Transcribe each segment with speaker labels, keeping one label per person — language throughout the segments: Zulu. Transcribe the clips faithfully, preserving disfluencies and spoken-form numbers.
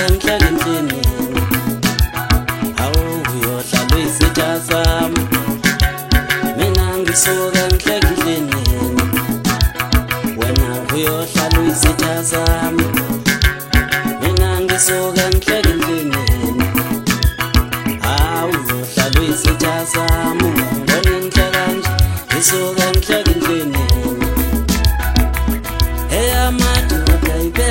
Speaker 1: ngihlala endlini awu uyohlala izitha zami mina ngisuka ngihlala endlini wena uyohlala izitha zami mina ngisuka ngihlala endlini awu uyohlala izitha zami ngibona ngihlala nje ngisuka ngihlala endlini hey amadoda ibe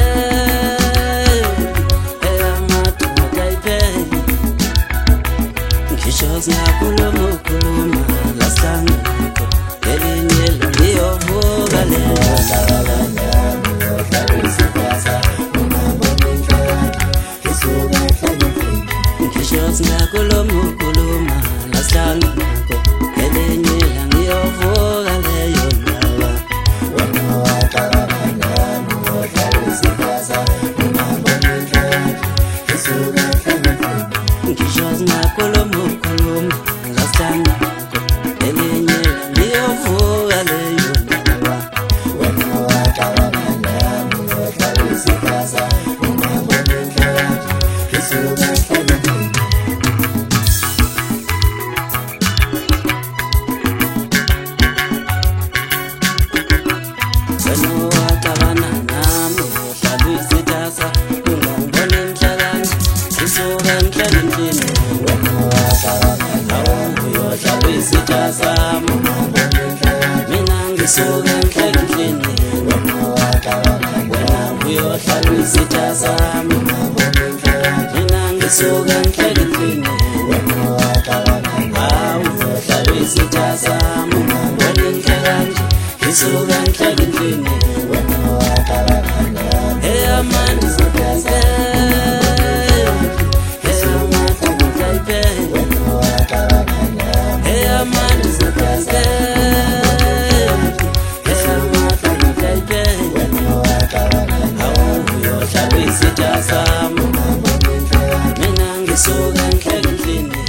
Speaker 1: Ngiyakulumo kuluma lasanga elinye liyovuka lelo la ngiyokhalisa ungabona indlela ngisuka ehlelweni ngiyakulumo kuluma lasanga elinye liyovuka leyo la wena waqala ngiyokhalisa ungabona indlela ngisuka ehlelweni ngiyakulumo Ngisuka ngihlala endlini wena uyohlala izitha zami mina ngisuka ngihlala endlini awu uyohlala izitha zami ngibona indlela nje ngisuka ngihlala endlini hey amani zokhaze hey amadoda ibe hey amani zokhaze Mina ngisuka ngihlala endlini